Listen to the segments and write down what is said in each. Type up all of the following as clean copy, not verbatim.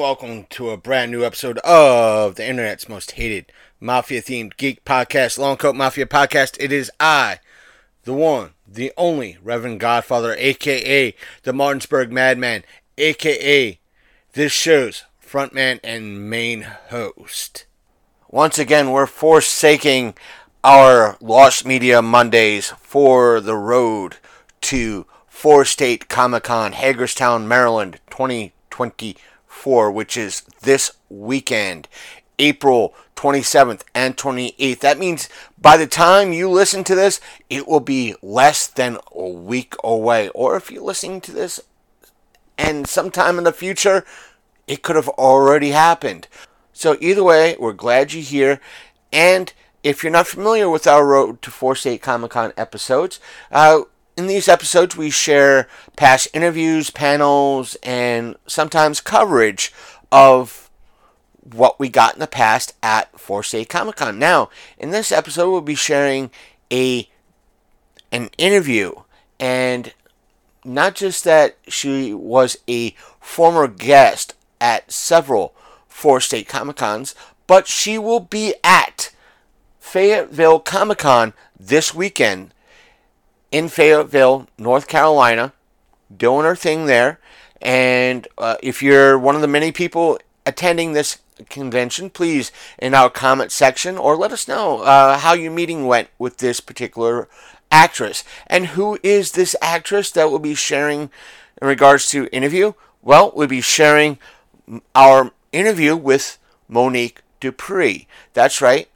welcome to a brand new episode of the internet's most hated Mafia-themed geek podcast, Long Coat Mafia Podcast. It is I, the one, the only Reverend Godfather, a.k.a. the Martinsburg Madman, a.k.a. this show's frontman and main host. Once again, we're forsaking our Lost Media Mondays for the road to Four State Comic-Con, Hagerstown, Maryland, 2024, which is this weekend, April 27th and 28th. That means by the time you listen to this, it will be less than a week away. Or if you're listening to this and sometime in the future, it could have already happened. So either way, we're glad you're here. And if you're not familiar with our Road to Four State Comic-Con episodes, in these episodes, we share past interviews, panels, and sometimes coverage of what we got in the past at Four State Comic-Con. Now, in this episode, we'll be sharing an interview, and not just that she was a former guest at several Four State Comic-Cons, but she will be at Fayetteville Comic-Con this weekend in Fayetteville, North Carolina, doing her thing there. And if you're one of the many people attending this convention, please, in our comment section, or let us know how your meeting went with this particular actress. And who is this actress that we'll be sharing in regards to interview? Well, we'll be sharing our interview with Monique Dupree. That's right.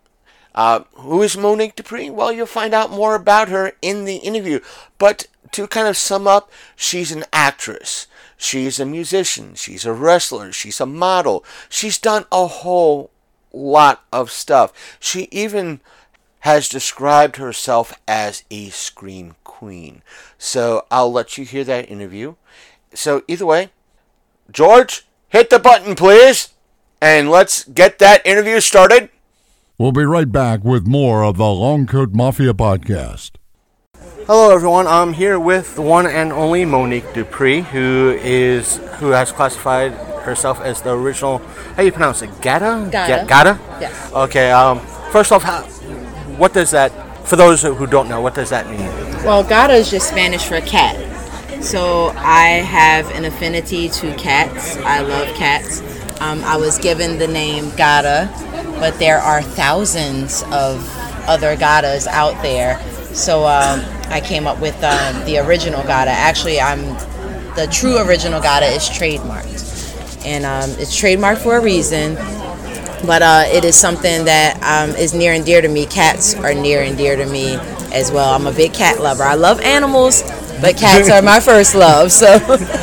Who is Monique Dupree? Well, you'll find out more about her in the interview. But to kind of sum up, she's an actress. She's a musician. She's a wrestler. She's a model. She's done a whole lot of stuff. She even has described herself as a scream queen. So I'll let you hear that interview. So either way, George, hit the button, please. And let's get that interview started. We'll be right back with more of the Long Coat Mafia Podcast. Hello, everyone. I'm here with the one and only Monique Dupree, who has classified herself as the original. How do you pronounce it? Gata? Gata. Yes. Okay. First off, what does that? For those who don't know, what does that mean? Well, Gata is just Spanish for cat. So I have an affinity to cats. I love cats. I was given the name Gata, but there are thousands of other Gatas out there. So I came up with the original Gata. Actually, the true original Gata is trademarked. And it's trademarked for a reason, but it is something that is near and dear to me. Cats are near and dear to me as well. I'm a big cat lover. I love animals, but cats are my first love. So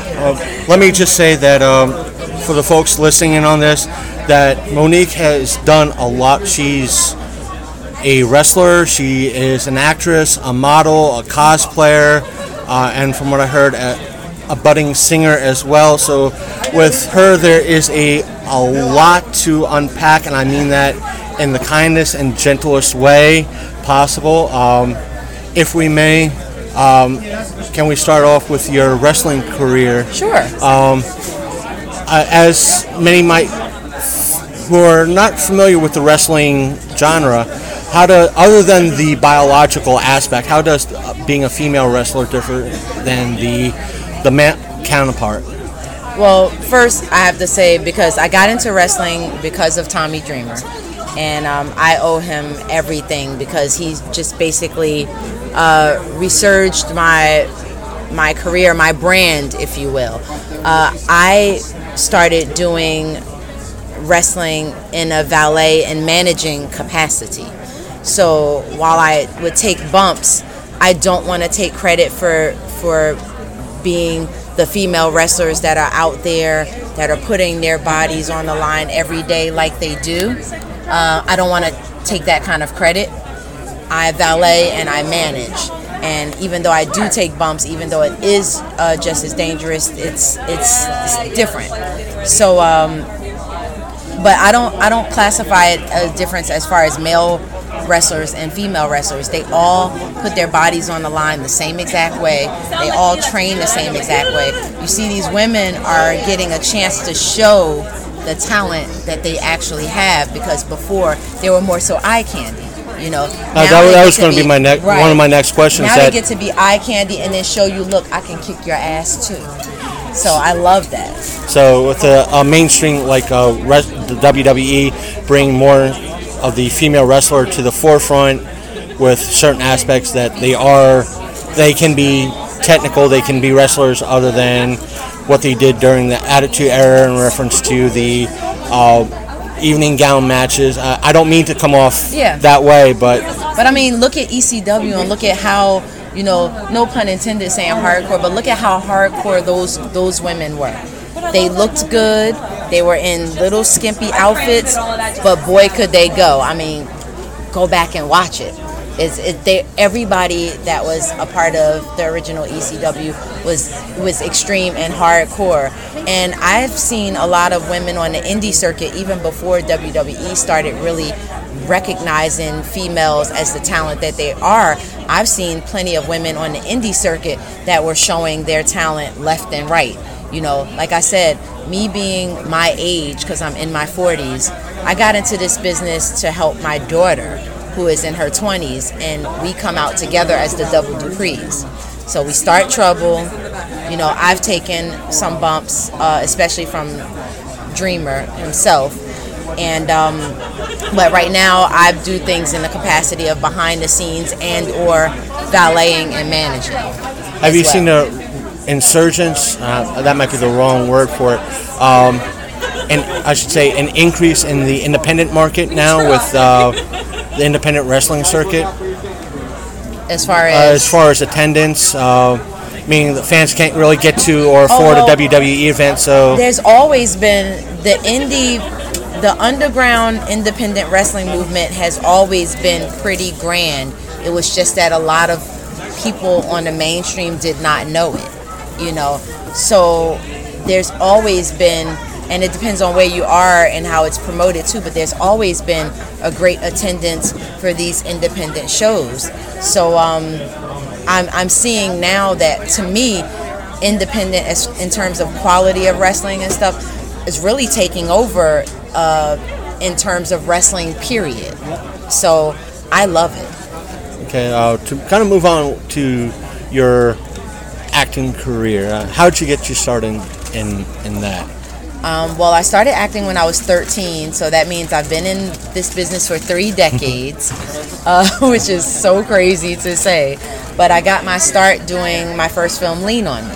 let me just say that for the folks listening in on this, that Monique has done a lot. She's a wrestler, she is an actress, a model, a cosplayer, and from what I heard, a budding singer as well. So with her, there is a lot to unpack, and I mean that in the kindest and gentlest way possible. If we may, can we start off with your wrestling career? Sure. As many might who are not familiar with the wrestling genre, other than the biological aspect, how does being a female wrestler differ than the male counterpart? Well, first I have to say, because I got into wrestling because of Tommy Dreamer, and I owe him everything, because he's just basically resurged my career, my brand, if you will. I started doing wrestling in a valet and managing capacity. So while I would take bumps, I don't want to take credit for being the female wrestlers that are out there that are putting their bodies on the line every day like they do. I don't want to take that kind of credit. I valet and I manage. And even though I do take bumps, even though it is just as dangerous, it's different. So, but I don't classify it as difference as far as male wrestlers and female wrestlers. They all put their bodies on the line the same exact way. They all train the same exact way. You see, these women are getting a chance to show the talent that they actually have, because before they were more so eye candy. Now that was going to be my one of my next questions. Now they get to be eye candy and then show you, look, I can kick your ass too. So I love that. So with the mainstream, like the WWE, bring more of the female wrestler to the forefront with certain aspects that they can be technical, they can be wrestlers other than what they did during the Attitude Era in reference to the evening gown matches. I don't mean to come off that way, but I mean, look at ECW and look at how, no pun intended saying hardcore, but look at how hardcore those women were. They looked good. They were in little skimpy outfits, but boy, could they go. I mean, go back and watch it. Everybody that was a part of the original ECW was extreme and hardcore. And I've seen a lot of women on the indie circuit, even before WWE started really recognizing females as the talent that they are. I've seen plenty of women on the indie circuit that were showing their talent left and right. Like I said, me being my age, because I'm in my 40s, I got into this business to help my daughter, who is in her 20s, and we come out together as the Double Duprees. So we start trouble. I've taken some bumps, especially from Dreamer himself. And but right now I do things in the capacity of behind the scenes and or valeting and managing. Have you seen the insurgents? That might be the wrong word for it. And I should say an increase in the independent market now with the independent wrestling circuit. As far as attendance, meaning the fans can't really get to or afford a WWE event. So there's always been the underground independent wrestling movement has always been pretty grand. It was just that a lot of people on the mainstream did not know it, So there's always been, and it depends on where you are and how it's promoted too, but there's always been a great attendance for these independent shows. So I'm seeing now that, to me, independent in terms of quality of wrestling and stuff is really taking over in terms of wrestling, period. So I love it. Okay, to kind of move on to your acting career, how did you get you started in that? Well, I started acting when I was 13, so that means I've been in this business for 3 decades, which is so crazy to say. But I got my start doing my first film, Lean on Me.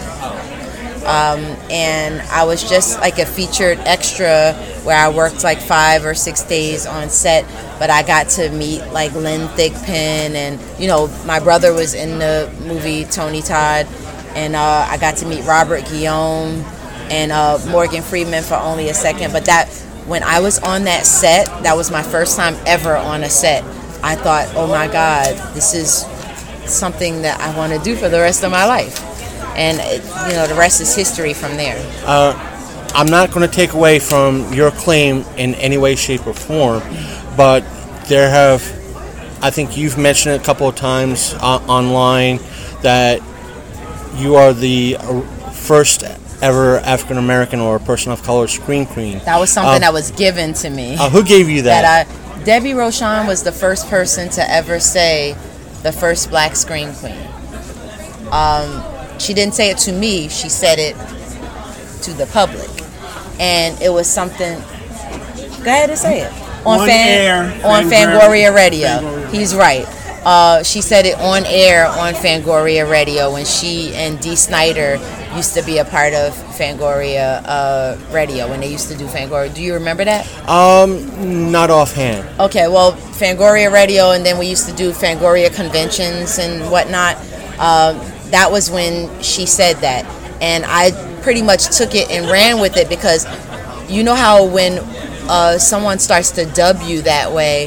And I was just like a featured extra where I worked like 5 or 6 days on set, but I got to meet like Lynn Thigpen, and my brother was in the movie, Tony Todd, and I got to meet Robert Guillaume and Morgan Freeman for only a second. But when I was on that set, that was my first time ever on a set. I thought, oh my God, this is something that I want to do for the rest of my life. And the rest is history from there. I'm not going to take away from your claim in any way, shape, or form, but I think you've mentioned it a couple of times online that you are the first ever African American or person of color screen queen. That was something that was given to me. Who gave you that? Debbie Rochon was the first person to ever say the first black screen queen. She didn't say it to me, she said it to the public. And it was something, go ahead and say it. On Fangoria Radio. He's right. She said it on air on Fangoria Radio when she and Dee Snider used to be a part of Fangoria Radio, when they used to do Fangoria. Do you remember that? Not offhand. Okay, well, Fangoria Radio, and then we used to do Fangoria conventions and whatnot. That was when she said that. And I pretty much took it and ran with it, because you know how when someone starts to dub you that way,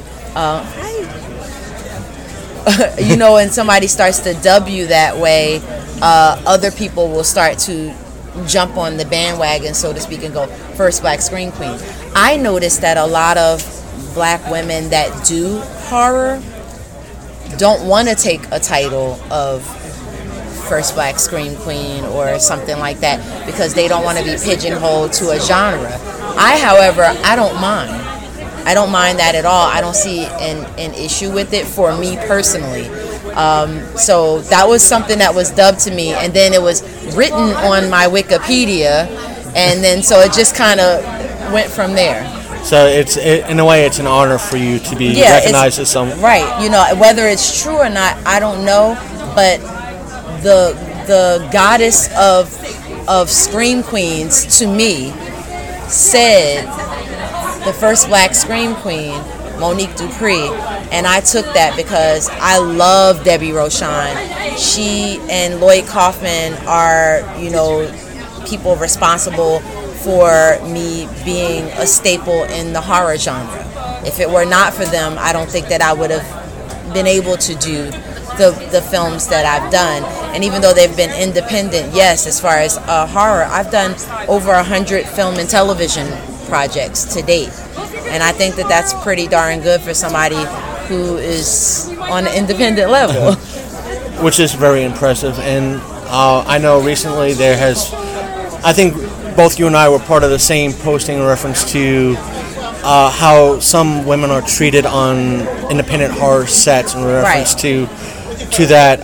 when somebody starts to dub you that way, other people will start to jump on the bandwagon, so to speak, and go, first black screen queen. I noticed that a lot of black women that do horror don't want to take a title of first black scream queen or something like that, because they don't want to be pigeonholed to a genre. However, I don't mind. I don't mind that at all. I don't see an issue with it for me personally. So that was something that was dubbed to me, and then it was written on my Wikipedia, and then so it just kind of went from there. So in a way, it's an honor for you to be recognized as some. Right. Whether it's true or not, I don't know, but the goddess of Scream Queens, to me, said the first black Scream Queen, Monique Dupree, and I took that because I love Debbie Rochon. She and Lloyd Kaufman are, people responsible for me being a staple in the horror genre. If it were not for them, I don't think that I would have been able to do the films that I've done. And even though they've been independent, yes, as far as horror, I've done over 100 film and television projects to date. And I think that that's pretty darn good for somebody who is on an independent level. Which is very impressive. And I know recently I think both you and I were part of the same posting in reference to how some women are treated on independent horror sets in reference to that.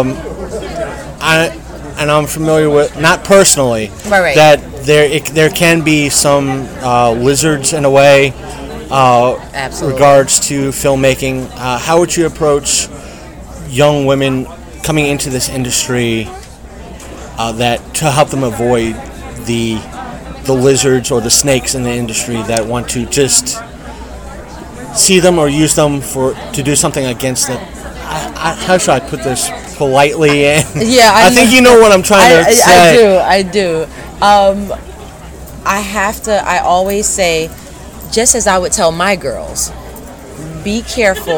I'm familiar with, not personally, that there can be some lizards in a way regards to filmmaking. How would you approach young women coming into this industry to help them avoid the lizards or the snakes in the industry that want to just see them or use them to do something against it? How should I put this politely? Yeah, I think you know what I'm trying to say. I do. I always say, just as I would tell my girls, be careful,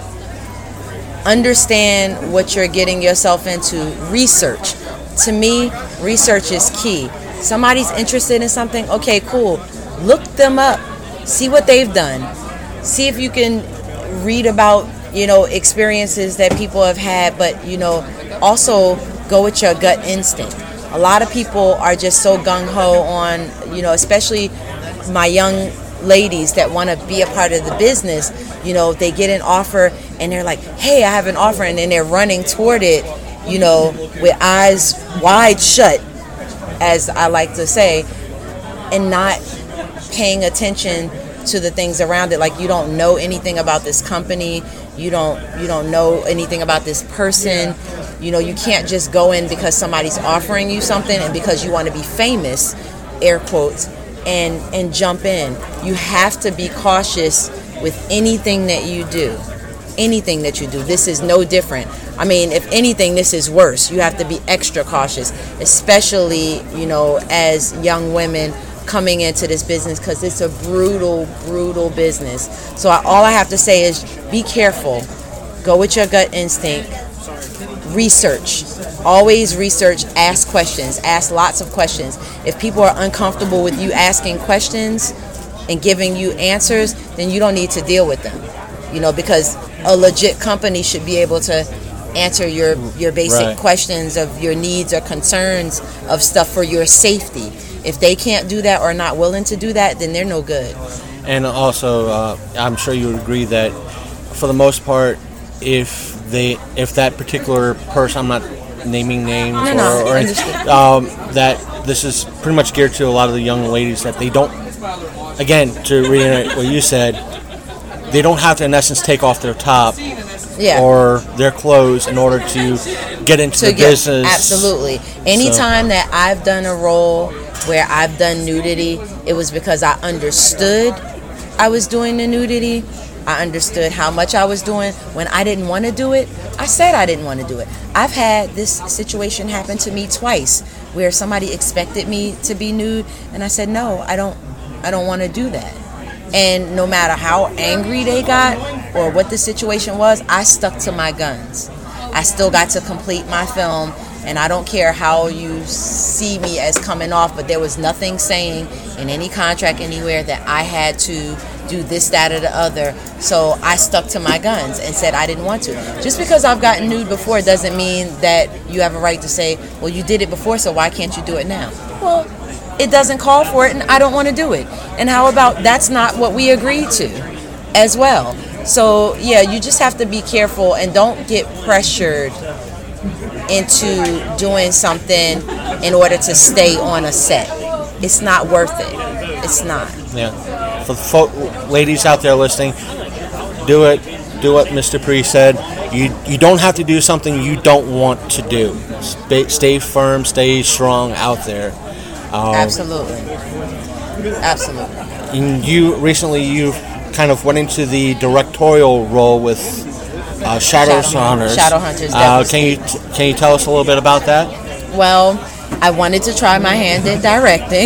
understand what you're getting yourself into, research. To me, research is key. Somebody's interested in something, okay, cool. Look them up. See what they've done. See if you can read about, experiences that people have had, but, also go with your gut instinct. A lot of people are just so gung-ho on, especially my young ladies that want to be a part of the business. They get an offer and they're like, hey, I have an offer, and then they're running toward it, with eyes wide shut, as I like to say, and not paying attention to the things around it. Like, you don't know anything about this company, you don't know anything about this person. You can't just go in because somebody's offering you something and because you want to be famous, air quotes, and jump in. You have to be cautious with anything that you do. Anything that you do. This is no different. I mean, if anything, this is worse. You have to be extra cautious, especially, as young women coming into this business, because it's a brutal, brutal business. So all I have to say is be careful. Go with your gut instinct. Research. Always research. Ask questions. Ask lots of questions. If people are uncomfortable with you asking questions and giving you answers, then you don't need to deal with them. Because a legit company should be able to answer your basic questions of your needs or concerns of stuff for your safety. If they can't do that or are not willing to do that, then they're no good. And also, I'm sure you would agree that for the most part, if that particular person, I'm not naming names or that this is pretty much geared to a lot of the young ladies, that they don't, again, to reiterate what you said, they don't have to, in essence, take off their top or their clothes in order to get into the business. Absolutely. Anytime that I've done a role where I've done nudity, it was because I understood I was doing the nudity. I understood how much I was doing. When I didn't want to do it, I said I didn't want to do it. I've had this situation happen to me twice where somebody expected me to be nude, and I said, no, I don't want to do that. And no matter how angry they got or what the situation was, I stuck to my guns. I still got to complete my film, and I don't care how you see me as coming off, but there was nothing saying in any contract anywhere that I had to do this, that, or the other. So I stuck to my guns and said I didn't want to. Just because I've gotten nude before doesn't mean that you have a right to say, well, you did it before, so why can't you do it now? Well, it doesn't call for it and I don't want to do it. And how about that's not what we agreed to as well. So yeah, you just have to be careful and don't get pressured into doing something in order to stay on a set. It's not worth it. It's not. Yeah. For the ladies out there listening, do it. Do what Mr. Pre said. You don't have to do something you don't want to do. Stay firm, stay strong out there. Absolutely. Absolutely. And you kind of went into the directorial role with Shadowhunters. Shadowhunters. Can you tell us a little bit about that? Well, I wanted to try my hand at directing.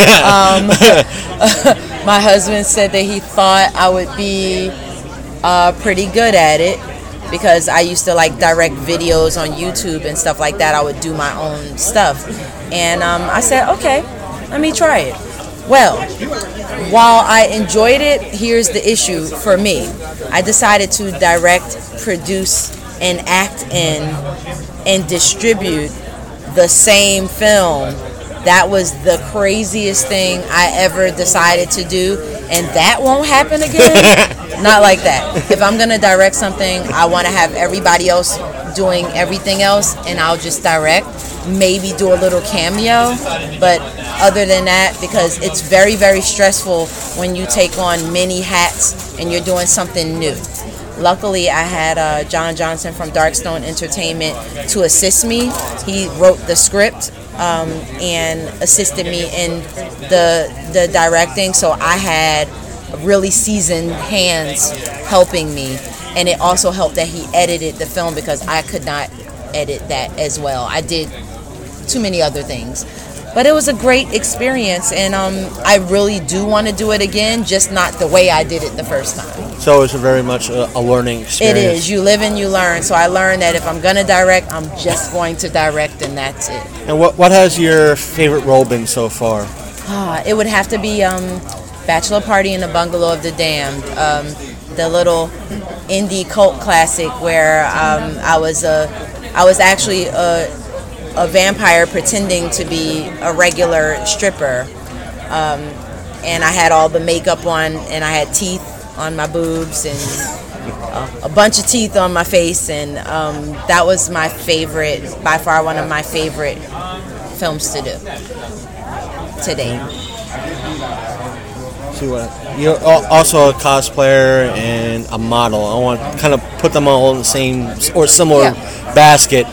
My husband said that he thought I would be pretty good at it because I used to like direct videos on YouTube and stuff like that. I would do my own stuff. And I said, okay, let me try it. Well, while I enjoyed it, here's the issue for me. I decided to direct, produce, and act in and distribute the same film. That was the craziest thing I ever decided to do, and that won't happen again. Not like that. If I'm going to direct something, I want to have everybody else doing everything else, and I'll just direct, maybe do a little cameo, but other than that, because it's very, very stressful when you take on many hats and you're doing something new. Luckily, I had John Johnson from Darkstone Entertainment to assist me. He wrote the script and assisted me in the directing, so I had really seasoned hands helping me. And it also helped that he edited the film because I could not edit that as well. I did too many other things. But it was a great experience, and I really do want to do it again, just not the way I did it the first time. So it's very much a learning experience. It is. You live and you learn. So I learned that if I'm going to direct, I'm just going to direct, and that's it. And what has your favorite role been so far? It would have to be Bachelor Party in the Bungalow of the Damned, the little indie cult classic where I was actually a vampire pretending to be a regular stripper, and I had all the makeup on, and I had teeth on my boobs and a bunch of teeth on my face, and that was my favorite, by far one of my favorite films to do to date. You're also a cosplayer and a model. I want to kind of put them all in the same or similar basket.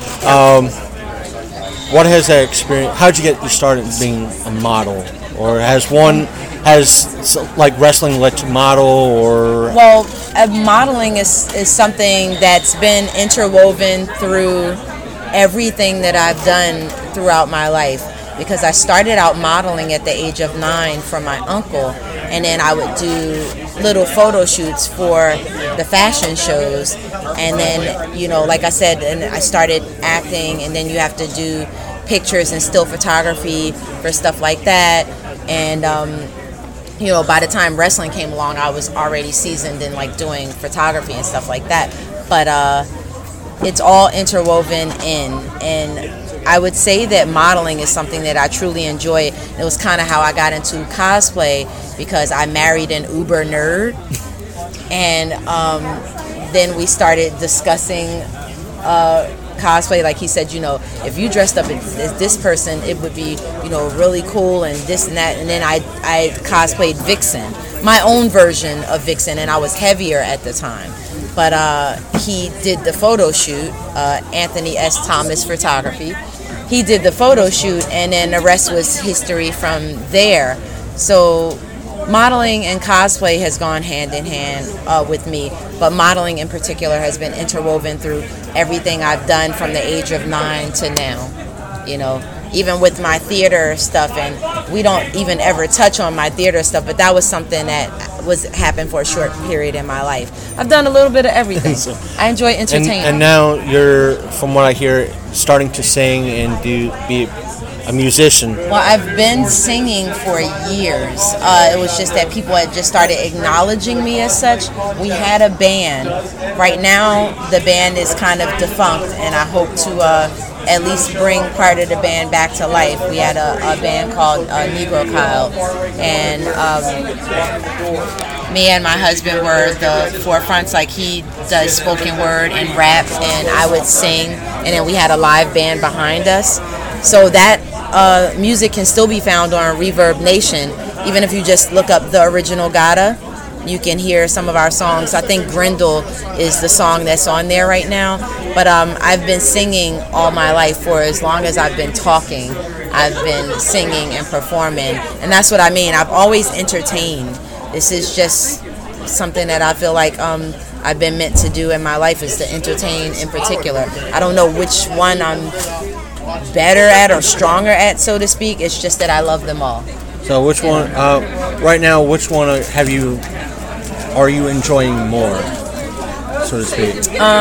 What has that experience? How'd you get you started being a model? Or has like wrestling let you model? Or well, modeling is something that's been interwoven through everything that I've done throughout my life. Because I started out modeling at the age of 9 from my uncle, and then I would do little photo shoots for the fashion shows, and then, you know, like I said, and I started acting, and then you have to do pictures and still photography for stuff like that, and you know, by the time wrestling came along, I was already seasoned in like doing photography and stuff like that, but it's all interwoven in, and I would say that modeling is something that I truly enjoy. It was kind of how I got into cosplay because I married an uber nerd, and then we started discussing cosplay. Like he said, you know, if you dressed up as this person, it would be, you know, really cool and this and that. And then I cosplayed Vixen, my own version of Vixen, and I was heavier at the time. But he did the photo shoot, Anthony S. Thomas Photography. He did the photo shoot, and then the rest was history from there. So modeling and cosplay has gone hand in hand with me, but modeling in particular has been interwoven through everything I've done from the age of 9 to now. You know, even with my theater stuff, and we don't even ever touch on my theater stuff, but that was something that happened for a short period in my life. I've done a little bit of everything. I enjoy entertainment. And now you're, from what I hear, starting to sing and a musician? Well, I've been singing for years. It was just that people had just started acknowledging me as such. We had a band. Right now, the band is kind of defunct, and I hope to at least bring part of the band back to life. We had a band called Negro Kyle, and me and my husband were the forefronts. Like, he does spoken word and rap, and I would sing, and then we had a live band behind us. So that music can still be found on Reverb Nation. Even if you just look up the original Gada, you can hear some of our songs. I think Grindle is the song that's on there right now. But I've been singing all my life. For as long as I've been talking, I've been singing and performing. And that's what I mean. I've always entertained. This is just something that I feel like I've been meant to do in my life, is to entertain in particular. I don't know which one I'm better at or stronger at, so to speak. It's just that I love them all. So which one, right now, which one are you enjoying more, so to speak?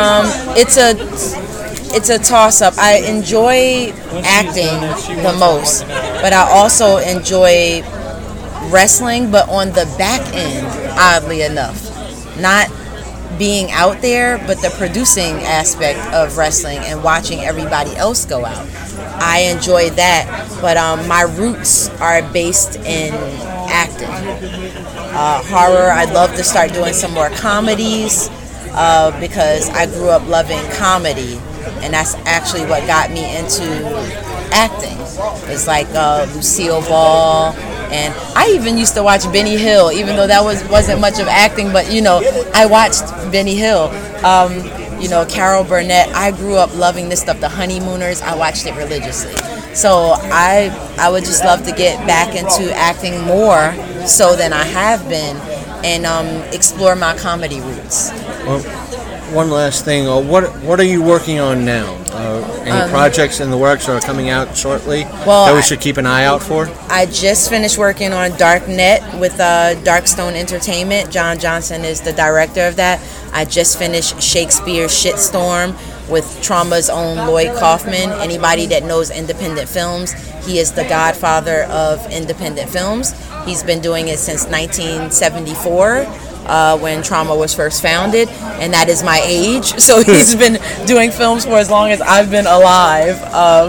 It's a toss-up. I enjoy acting the most, but I also enjoy wrestling, but on the back end, oddly enough. Not being out there, but the producing aspect of wrestling and watching everybody else go out. I enjoy that, but my roots are based in acting. Horror, I'd love to start doing some more comedies because I grew up loving comedy, and that's actually what got me into acting. It's like Lucille Ball, and I even used to watch Benny Hill, even though that wasn't much of acting, but I watched Benny Hill. Carol Burnett. I grew up loving this stuff. The Honeymooners, I watched it religiously. So I would just love to get back into acting more so than I have been, and explore my comedy roots. Well, one last thing. What are you working on now? Any projects in the works that are coming out shortly that we should keep an eye out for? I just finished working on Darknet with Darkstone Entertainment. John Johnson is the director of that. I just finished Shakespeare's Shitstorm with Trauma's own Lloyd Kaufman. Anybody that knows independent films, he is the godfather of independent films. He's been doing it since 1974. When Trauma was first founded, and that is my age. So he's been doing films for as long as I've been alive.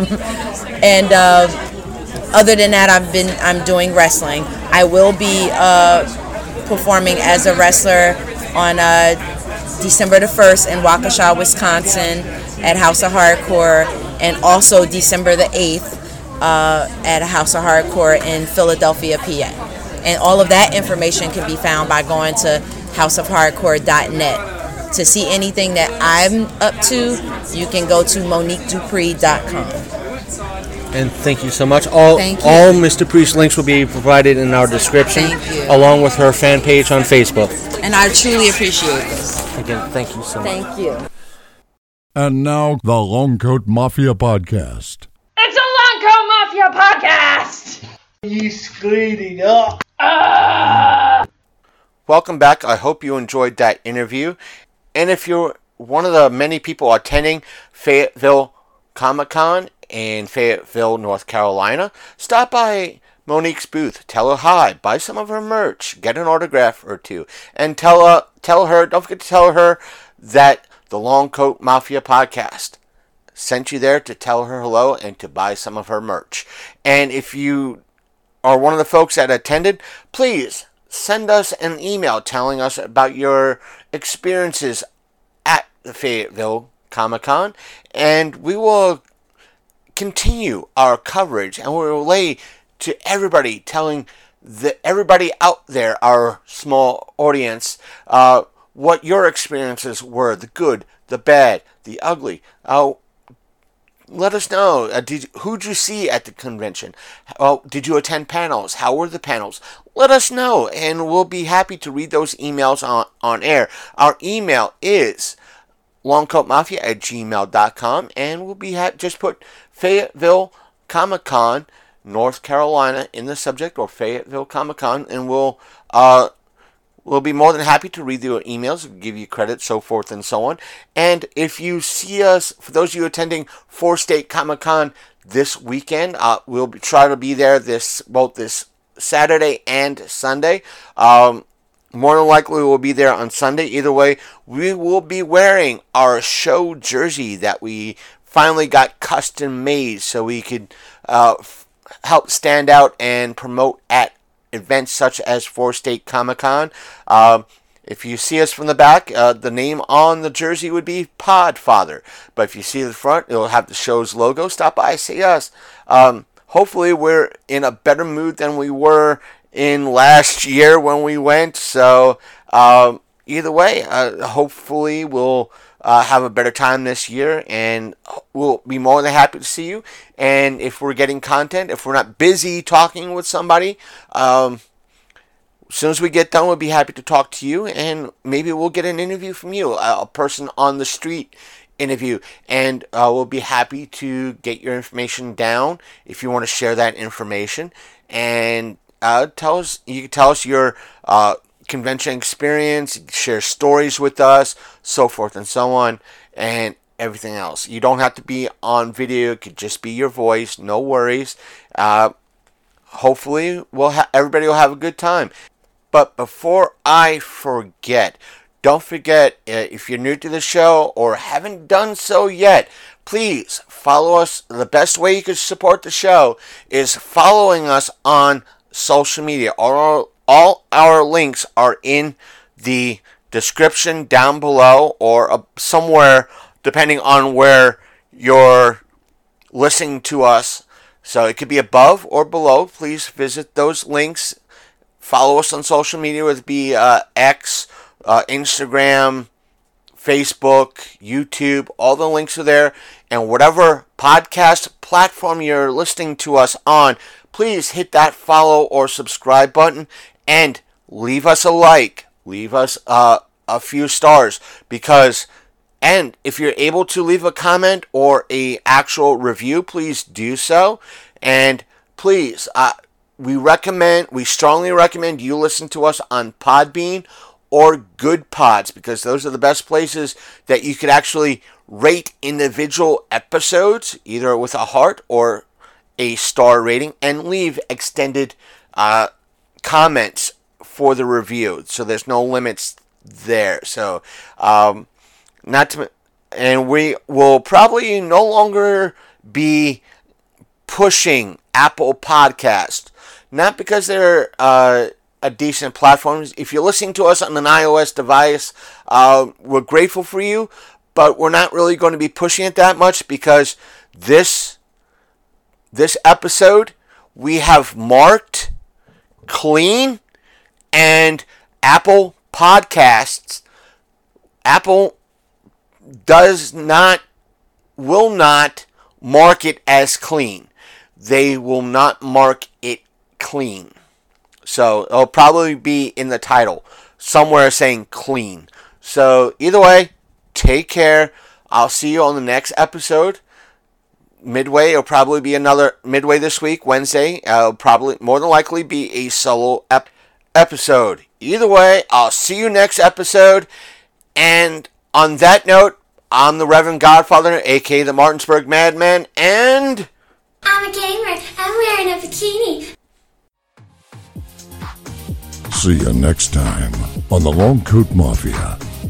Other than that, I'm doing wrestling. I will be performing as a wrestler on December the 1st in Waukesha, Wisconsin at House of Hardcore, and also December the 8th at House of Hardcore in Philadelphia, PA. And all of that information can be found by going to houseofhardcore.net. To see anything that I'm up to, you can go to MoniqueDupree.com. And thank you so much. All Miss Dupree's links will be provided in our description, along with her fan page on Facebook. And I truly appreciate this. Again, thank you so much. Thank you. And now, the Longcoat Mafia Podcast. It's a Longcoat Mafia Podcast! He's cleaning up. Welcome back. I hope you enjoyed that interview. And if you're one of the many people attending Fayetteville Comic-Con in Fayetteville, North Carolina, stop by Monique's booth. Tell her hi. Buy some of her merch. Get an autograph or two. And tell her, don't forget to tell her that the Longcoat Mafia Podcast sent you there to tell her hello and to buy some of her merch. And if you are one of the folks that attended, please send us an email telling us about your experiences at the Fayetteville Comic-Con, and we will continue our coverage and we'll relay to everybody, telling everybody out there, our small audience, what your experiences were, the good, the bad, the ugly. Let us know. Who'd you see at the convention? Did you attend panels? How were the panels? Let us know, and we'll be happy to read those emails on air. Our email is longcoatmafia@gmail.com, and we'll be just put Fayetteville Comic-Con, North Carolina in the subject, or Fayetteville Comic-Con, and we'll be more than happy to read your emails, give you credit, so forth and so on. And if you see us, for those of you attending 4 State Comic-Con this weekend. We'll try to be there both this Saturday and Sunday. More than likely, we'll be there on Sunday. Either way, we will be wearing our show jersey that we finally got custom made so we could help stand out and promote at events such as 4State Comic-Con. If you see us from the back, the name on the jersey would be Podfather. But if you see the front, it'll have the show's logo. Stop by, see us. Hopefully, we're in a better mood than we were in last year when we went. So either way, hopefully we'll have a better time this year, and we'll be more than happy to see you. And if we're getting content, if we're not busy talking with somebody, as soon as we get done, we'll be happy to talk to you, and maybe we'll get an interview from you, a person on the street interview, and we'll be happy to get your information down if you want to share that information. And you can tell us your convention experience, share stories with us, so forth and so on, and everything else. You don't have to be on video; it could just be your voice. No worries. Hopefully, everybody will have a good time. But before I forget, don't forget, if you're new to the show or haven't done so yet, please follow us. The best way you can support the show is following us on social media. All our links are in the description down below, or somewhere depending on where you're listening to us. So it could be above or below. Please visit those links. Follow us on social media, whether it be X, Instagram, Facebook, YouTube. All the links are there. And whatever podcast platform you're listening to us on, please hit that follow or subscribe button and leave us a like. Leave us a few stars, and if you're able to leave a comment or a actual review, please do so. And please, we strongly recommend you listen to us on Podbean or Good Pods, because those are the best places that you could actually rate individual episodes, either with a heart or a star rating, and leave extended comments for the review. So there's no limits there. So and we will probably no longer be pushing Apple Podcast, not because they're a decent platform. If you're listening to us on an iOS device, we're grateful for you, but we're not really going to be pushing it that much, because this episode we have marked clean, and Apple Podcasts, Apple will not mark it as clean. They will not mark it clean. So it'll probably be in the title somewhere saying clean. So either way, take care. I'll see you on the next episode. Midway, it'll probably be another Midway this week, Wednesday. It'll probably more than likely be a solo episode. Either way, I'll see you next episode. And on that note, I'm the Reverend Godfather, aka the Martinsburg Madman, and I'm a gamer. I'm wearing a bikini. See you next time on the Long Coat Mafia.